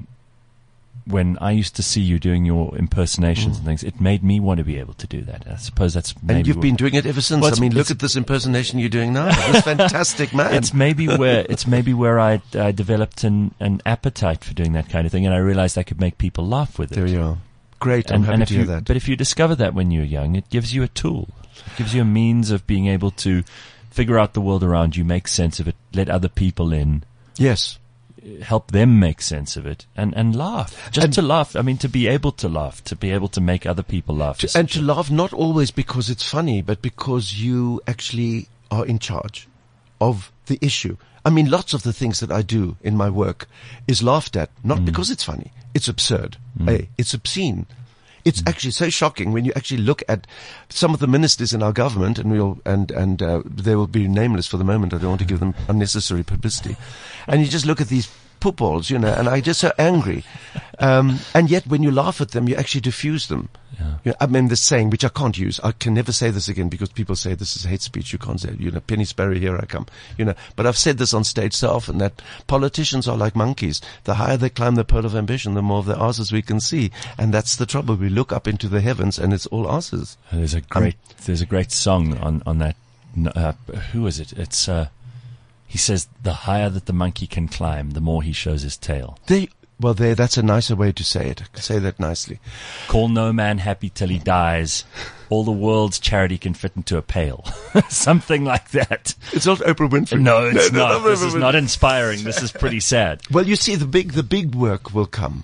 I used to see you doing your impersonations and things, it made me want to be able to do that. I suppose that's maybe. And you've been doing it ever since. Well, look at this impersonation you're doing now. It's fantastic, man. It's maybe where I developed an appetite for doing that kind of thing, and I realized I could make people laugh with it. There you are. Great. I'm happy to hear that. But if you discover that when you're young, it gives you a tool. It gives you a means of being able to figure out the world around you, make sense of it, let other people in. Yes. Help them make sense of it and laugh. To laugh. I mean, to be able to laugh, to be able to make other people laugh. To laugh not always because it's funny, but because you actually are in charge of the issue. I mean, lots of the things that I do in my work is laughed at, not because it's funny. It's absurd. It's obscene. It's actually so shocking when you actually look at some of the ministers in our government, and they will be nameless for the moment. I don't want to give them unnecessary publicity. And you just look at these footballs, and I just so angry. And yet when you laugh at them, you actually diffuse them. Yeah. I mean, this saying, which I can't use. I can never say this again because people say this is hate speech. You can't say, Penny Sparrow, here I come. But I've said this on stage so often that politicians are like monkeys. The higher they climb the pole of ambition, the more of their asses we can see. And that's the trouble. We look up into the heavens and it's all asses. There's a great song on that. Who is it? It's, he says, the higher that the monkey can climb, the more he shows his tail. That's a nicer way to say it. Say that nicely. Call no man happy till he dies. All the world's charity can fit into a pail. Something like that. It's not Oprah Winfrey. No, it's not. This is not inspiring. This is pretty sad. Well, you see, the big work will come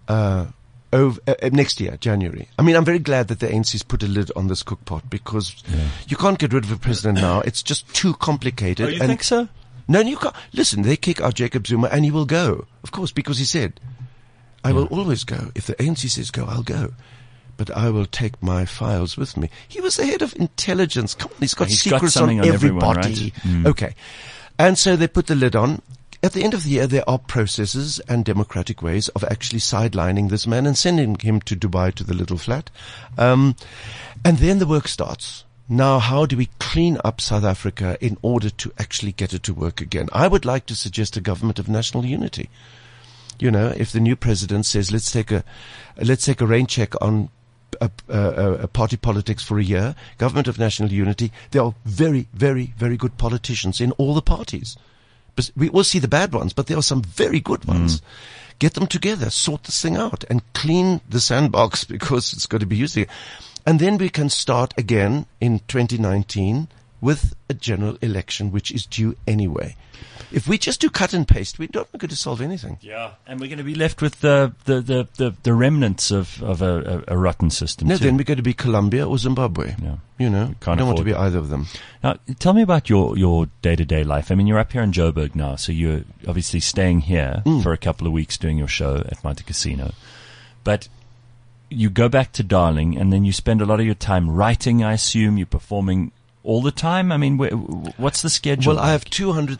next year, January. I mean, I'm very glad that the ANC's put a lid on this cookpot because you can't get rid of a president now. It's just too complicated. Oh, you think so? No, you can't. Listen, they kick out Jacob Zuma and he will go. Of course, because he said, I will always go. If the ANC says go, I'll go. But I will take my files with me. He was the head of intelligence. Come on, he's got secrets on everybody. Right? Okay. And so they put the lid on. At the end of the year, there are processes and democratic ways of actually sidelining this man and sending him to Dubai to the little flat. And then the work starts. Now, how do we clean up South Africa in order to actually get it to work again? I would like to suggest a government of national unity. If the new president says, let's take a rain check on party politics for a year, government of national unity, there are very, very, very good politicians in all the parties. But we all see the bad ones, but there are some very good ones. Get them together, sort this thing out, and clean the sandbox because it's got to be used again. And then we can start again in 2019 with a general election which is due anyway. If we just do cut and paste, we're not going to solve anything. Yeah, and we're going to be left with the remnants of a rotten system. No, too. then we're going to be Colombia or Zimbabwe. Yeah. You know, I don't want to be either of them. Now, tell me about your day-to-day life. I mean, you're up here in Joburg now, so you're obviously staying here for a couple of weeks doing your show at Monte Casino. But you go back to Darling, and then you spend a lot of your time writing, I assume. You're performing all the time? I mean, what's the schedule? Well, I have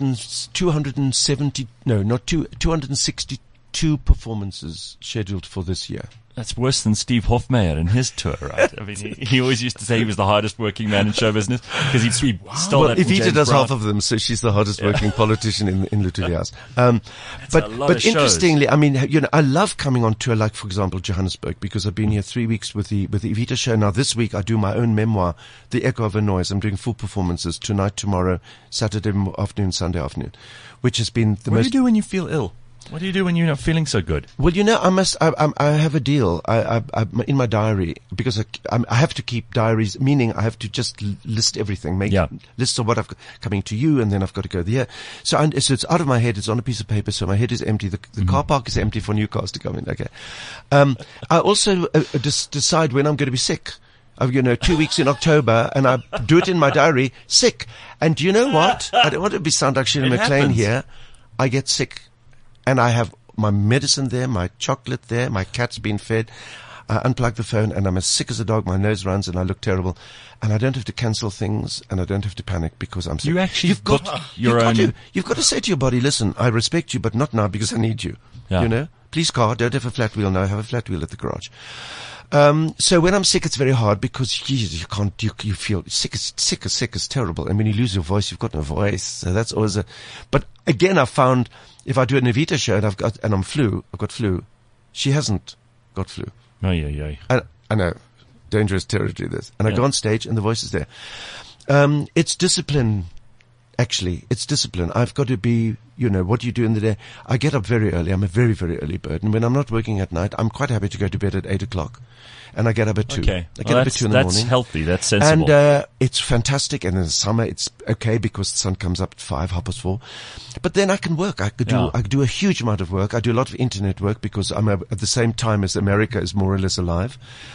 262 performances scheduled for this year. That's worse than Steve Hofmeyr and his tour, right? I mean, he always used to say he was the hardest working man in show business because he stole that from Evita James does Brown. half of them, so she's the hardest working politician in Lutulias. a lot of But shows. interestingly, I mean, you know, I love coming on tour, like, for example, Johannesburg, because I've been here 3 weeks with the Evita show. Now, this week I do my own memoir, The Echo of a Noise. I'm doing full performances tonight, tomorrow, Saturday afternoon, Sunday afternoon, which has been the What most... do you do when you feel ill? What do you do when you're not feeling so good? Well, you know, I have a deal. I in my diary, because I have to keep diaries, meaning I have to just list everything, make lists of what I've got coming to you, and then I've got to go there. So it's out of my head. It's on a piece of paper. So my head is empty. The car park is empty for new cars to come in. Okay. I also decide when I'm going to be sick. 2 weeks in October, and I do it in my diary, sick. And do you know what? I don't want to sound like Shirley MacLaine here. I get sick. And I have my medicine there, my chocolate there, my cat's been fed. I unplug the phone and I'm as sick as a dog. My nose runs and I look terrible. And I don't have to cancel things and I don't have to panic because I'm sick. You actually You've got to say to your body, listen, I respect you, but not now because I need you. Yeah. You know? Please, car, don't have a flat wheel now. Have a flat wheel at the garage. So when I'm sick, it's very hard because you feel sick is terrible. And when you lose your voice, you've got no voice. So that's always but again, I found if I do an Evita show and I've got flu, she hasn't got flu. Oh, yeah. I know. Dangerous territory, this. And I go on stage and the voice is there. It's discipline. Actually, it's discipline. I've got to be, what you do in the day. I get up very early. I'm a very, very early bird. And when I'm not working at night, I'm quite happy to go to bed at 8 o'clock. And I get up at 2. Okay. I get up at 2 in the morning. That's healthy. That's sensible. And it's fantastic. And in the summer, it's okay because the sun comes up at 5, 4:30. But then I can work. I could do a huge amount of work. I do a lot of internet work because I'm at the same time as America is more or less alive.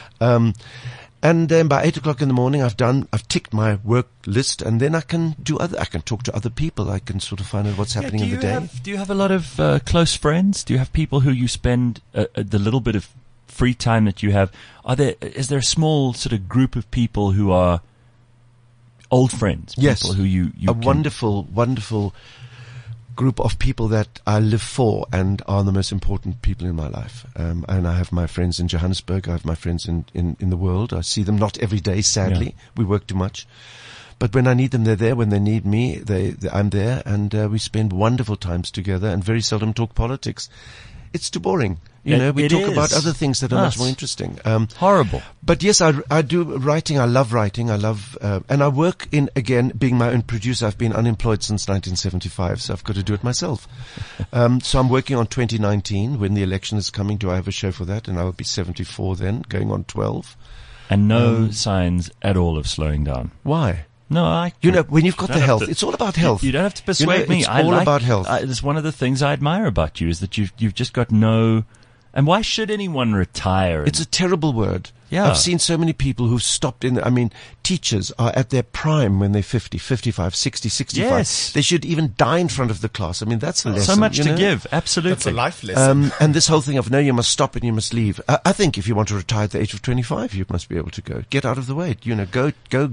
And then by 8 o'clock in the morning, I've ticked my work list, and then I can talk to other people. I can sort of find out what's happening in the day. Do you have a lot of close friends? Do you have people who you spend the little bit of free time that you have? Is there a small sort of group of people who are old friends? Yes. People who you wonderful, wonderful group of people that I live for and are the most important people in my life. And I have my friends in Johannesburg. I have my friends in the world. I see them not every day, sadly. Yeah. We work too much. But when I need them, they're there. When they need me, I'm there. And we spend wonderful times together and very seldom talk politics. It's too boring. We talk about other things that are much more interesting. Horrible. But yes, I do writing. I love writing. I love, and I work in, again, being my own producer. I've been unemployed since 1975, so I've got to do it myself. So I'm working on 2019 when the election is coming. Do I have a show for that? And I will be 74 then, going on 12. And no signs at all of slowing down. Why? No, when you've got the health, it's all about health. You don't have to persuade me. It's all about health. It's one of the things I admire about you is that you've just got no. And why should anyone retire? It's a terrible word. Yeah. I've seen so many people who've stopped teachers are at their prime when they're 50, 55, 60, 65. Yes. They should even die in front of the class. That's a lesson. So much to give. Absolutely. That's a life lesson. And this whole thing of, no, you must stop and you must leave. I think if you want to retire at the age of 25, you must be able to go. Get out of the way. Go,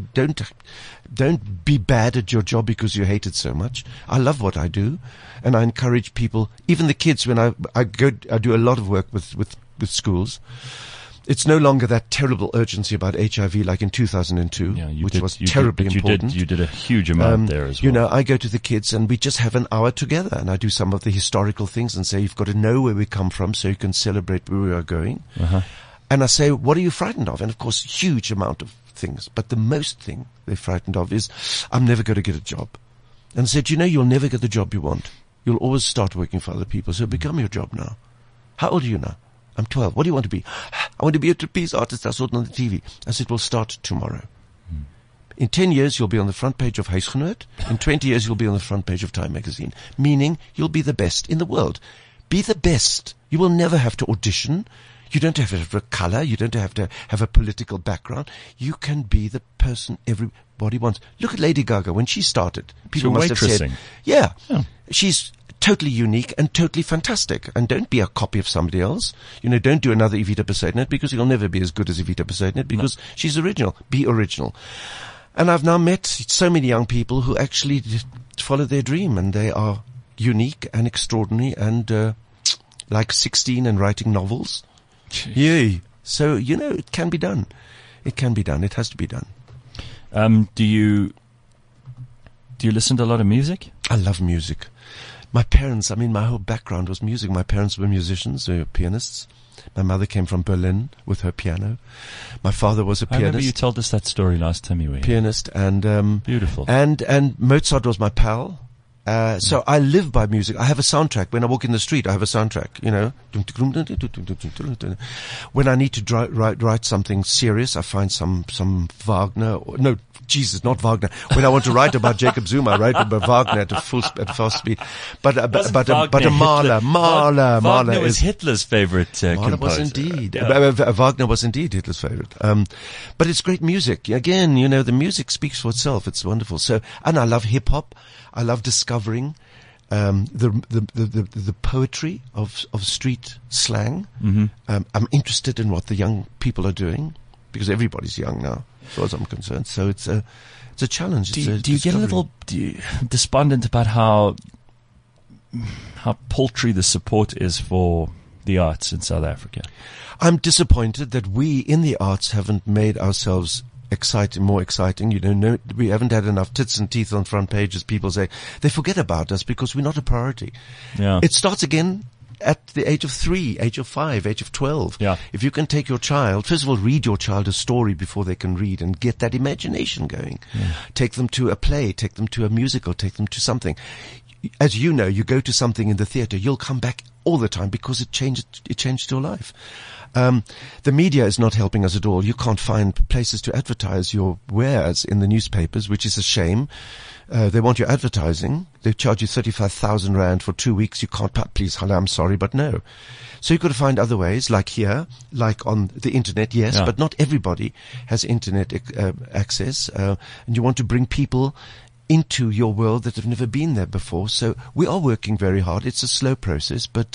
don't be bad at your job because you hate it so much. I love what I do. And I encourage people, even the kids, when I do a lot of work with schools. It's no longer that terrible urgency about HIV like in 2002, which was terribly important. You did a huge amount there as well. I go to the kids and we just have an hour together and I do some of the historical things and say, you've got to know where we come from so you can celebrate where we are going. Uh-huh. And I say, what are you frightened of? And of course, huge amount of things. But the most thing they're frightened of is, I'm never going to get a job. And I said, you'll never get the job you want. You'll always start working for other people. So become your job now. How old are you now? I'm 12. What do you want to be? I want to be a trapeze artist. I saw it on the TV. I said, we'll start tomorrow. In 10 years, you'll be on the front page of Huisgenoot. In 20 years, you'll be on the front page of Time magazine. Meaning, you'll be the best in the world. Be the best. You will never have to audition. You don't have to have a color. You don't have to have a political background. You can be the person everybody wants. Look at Lady Gaga. When she started, people must have said, yeah, she's totally unique and totally fantastic. And don't be a copy of somebody else. Don't do another Evita Bezuidenhout, because you'll never be as good as Evita Bezuidenhout, because she's original. Be original. And I've now met so many young people who actually follow their dream, and they are unique and extraordinary and like 16 and writing novels. Jeez. Yeah. So, it can be done. It can be done. It has to be done. Do you listen to a lot of music? I love music. My parents, my whole background was music. My parents were musicians, they were pianists. My mother came from Berlin with her piano. My father was a pianist. I remember you told us that story last time you were here. Pianist and beautiful. And Mozart was my pal. So I live by music. I have a soundtrack. When I walk in the street, I have a soundtrack, When I need to write something serious, I find some Wagner. No, Jesus, not Wagner. When I want to write about Jacob Zuma, I write about Wagner at fast speed. But a Mahler. Wagner was Hitler's favorite composer. Mahler was indeed. Yeah. Wagner was indeed Hitler's favorite. But it's great music. Again, the music speaks for itself. It's wonderful. And I love hip hop. I love discovering the poetry of street slang. Mm-hmm. I'm interested in what the young people are doing, because everybody's young now, as far as I'm concerned. So it's a challenge. Do you get a little despondent about how paltry the support is for the arts in South Africa? I'm disappointed that we in the arts haven't made ourselves more exciting. We haven't had enough tits and teeth on front pages. People say they forget about us because we're not a priority. Yeah. It starts again at the age of 3, age of 5, age of 12. Yeah. If you can take your child, first of all, read your child a story before they can read and get that imagination going. Yeah. Take them to a play, take them to a musical, take them to something. As you know, you go to something in the theater, you'll come back all the time because it changed your life. The media is not helping us at all. You can't find places to advertise your wares in the newspapers, which is a shame. They want your advertising. They charge you 35,000 Rand for 2 weeks. You can't, please, I'm sorry, but no. So you've got to find other ways, like here, like on the internet, yes, but not everybody has internet access. And you want to bring people into your world that have never been there before. So we are working very hard. It's a slow process, but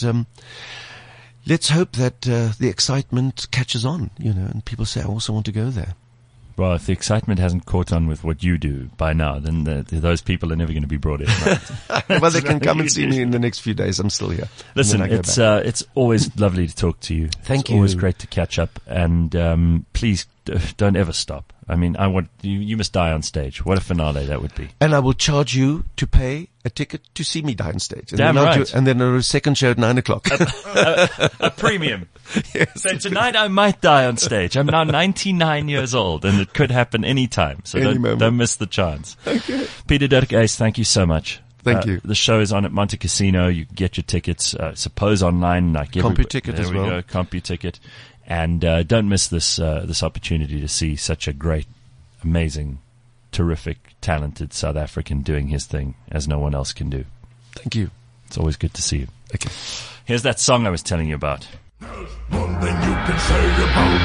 let's hope that the excitement catches on, and people say, I also want to go there. Well, if the excitement hasn't caught on with what you do by now, then those people are never going to be brought in. Right? Well, they can come and see me in the next few days. I'm still here. Listen, it's always lovely to talk to you. Thank you. It's always great to catch up, and please don't ever stop. I mean, I want you must die on stage. What a finale that would be. And I will charge you to pay a ticket to see me die on stage. And Damn then right. And then a second show at 9:00. A premium. Yes. So tonight I might die on stage. I'm now 99 years old, and it could happen any time. So don't miss the chance. Okay. Peter Dirk Uys, thank you so much. Thank you. The show is on at Monte Casino. You can get your tickets, suppose online. Like CompuTicket as well. There we go, CompuTicket. And don't miss this opportunity to see such a great, amazing, terrific, talented South African doing his thing as no one else can do. Thank you. It's always good to see you. Okay. Here's that song I was telling you about. There's one thing you can say about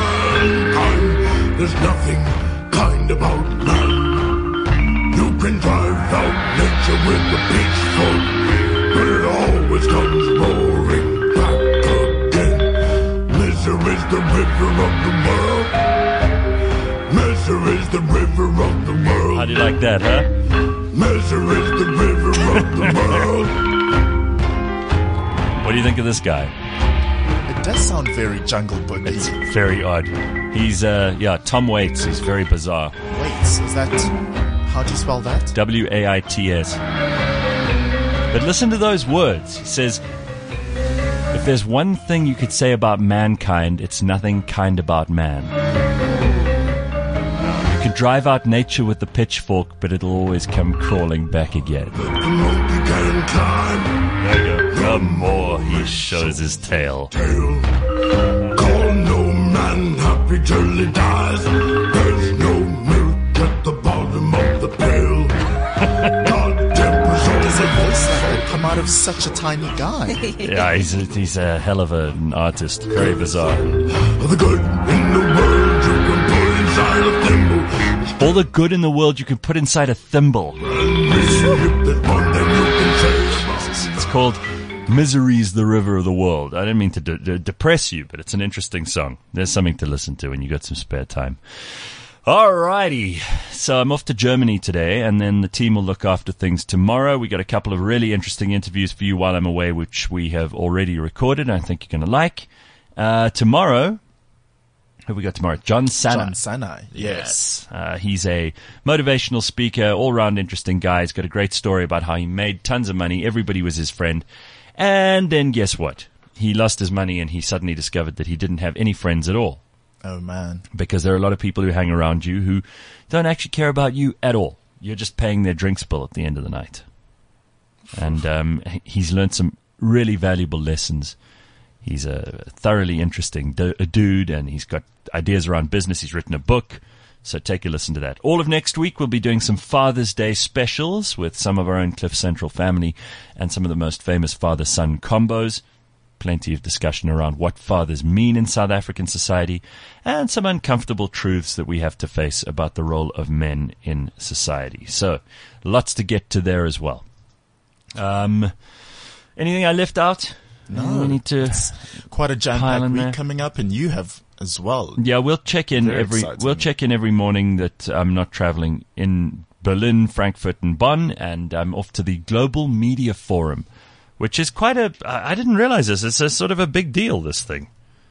mankind. There's nothing kind about man. You can drive out nature with a pitchfork, but it always comes roaring back again. Misery's the river of the world. Misery's the river of the world. How do you like that, huh? Misery's the river of the world. What do you think of this guy? It does sound very Jungle Boogie. It's very odd. He's, Tom Waits. He's very bizarre. Waits, is that... How do you spell that? W-A-I-T-S. But listen to those words. He says, if there's one thing you could say about mankind, it's nothing kind about man. You can drive out nature with the pitchfork, but it'll always come crawling back again. The monkey can climb. There you go. The more he shows his tail. Call no man happy till he dies. There's no milk at the out of such a tiny guy? Yeah, he's a hell of an artist. Very bizarre. The good in the world you can put inside a thimble. All the good in the world you can put inside a thimble. It's called Misery's the River of the World. I didn't mean to depress you, but it's an interesting song. There's something to listen to when you got some spare time. Alrighty, so I'm off to Germany today, and then the team will look after things tomorrow. We got a couple of really interesting interviews for you while I'm away, which we have already recorded, and I think you're going to like. Tomorrow, who have we got tomorrow? John Sana. John Sana, yes. He's a motivational speaker, all-round interesting guy. He's got a great story about how he made tons of money. Everybody was his friend. And then guess what? He lost his money, and he suddenly discovered that he didn't have any friends at all. Oh, man. Because there are a lot of people who hang around you who don't actually care about you at all. You're just paying their drinks bill at the end of the night. And he's learned some really valuable lessons. He's a thoroughly interesting dude, and he's got ideas around business. He's written a book, so take a listen to that. All of next week, we'll be doing some Father's Day specials with some of our own Cliff Central family and some of the most famous father-son combos. Plenty of discussion around what fathers mean in South African society and some uncomfortable truths that we have to face about the role of men in society. So, lots to get to there as well. Anything I left out? No. We need to It's quite a pile jam-packed in week there. coming up, and you have as well. Yeah, we'll check in Very exciting. we'll check in every morning that I'm not traveling in Berlin, Frankfurt, and Bonn, and I'm off to the Global Media Forum, which is quite I didn't realize this. It's a sort of a big deal, this thing.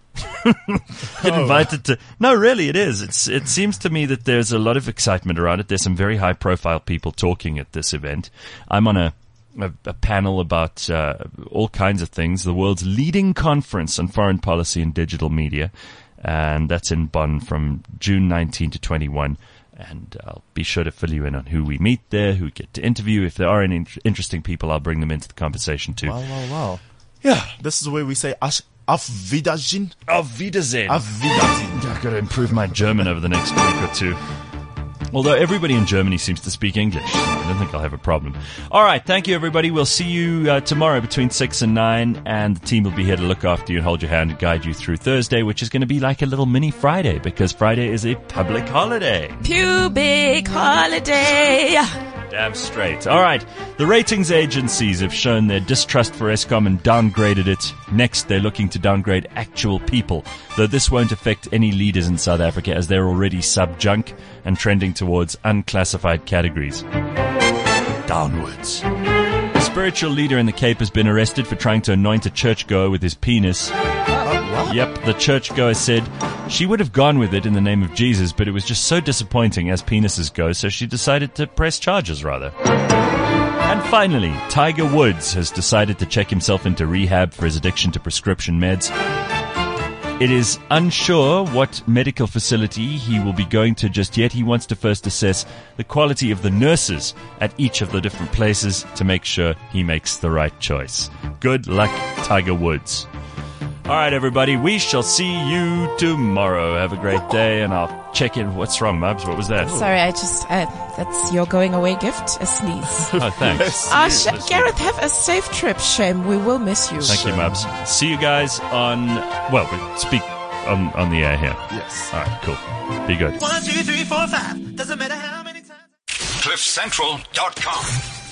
Get invited to. No, really, it is. It seems to me that there's a lot of excitement around it. There's some very high profile people talking at this event. I'm on a panel about all kinds of things. The world's leading conference on foreign policy and digital media. And that's in Bonn from June 19 to 21. And I'll be sure to fill you in on who we meet there, who we get to interview. If there are any interesting people, I'll bring them into the conversation too. Wow. Yeah, this is where we say Auf Wiedersehen. Auf Wiedersehen. Auf Wiedersehen. I've got to improve my German over the next week or two. Although everybody in Germany seems to speak English, so I don't think I'll have a problem. All right, thank you, everybody. We'll see you tomorrow between 6 and 9, and the team will be here to look after you and hold your hand and guide you through Thursday, which is going to be like a little mini Friday, because Friday is a public holiday. Pubic holiday. Damn straight. All right. The ratings agencies have shown their distrust for Eskom and downgraded it. Next, they're looking to downgrade actual people, though this won't affect any leaders in South Africa as they're already sub-junk and trending towards unclassified categories. Downwards. A spiritual leader in the Cape has been arrested for trying to anoint a churchgoer with his penis. Yep, the churchgoer said she would have gone with it in the name of Jesus, but it was just so disappointing as penises go, so she decided to press charges, rather. And finally, Tiger Woods has decided to check himself into rehab for his addiction to prescription meds. It is unsure what medical facility he will be going to just yet. He wants to first assess the quality of the nurses at each of the different places to make sure he makes the right choice. Good luck, Tiger Woods. All right, everybody, we shall see you tomorrow. Have a great day, and I'll check in. What's wrong, Mubs? What was that? Sorry, that's your going away gift, a sneeze. Oh, thanks. Gareth, have a safe trip, Shem. We will miss you. Thank you, Mubs. See you guys on, well, we'll speak on the air here. Yes. All right, cool. Be good. 1, 2, 3, 4, 5. Doesn't matter how many times. CliffCentral.com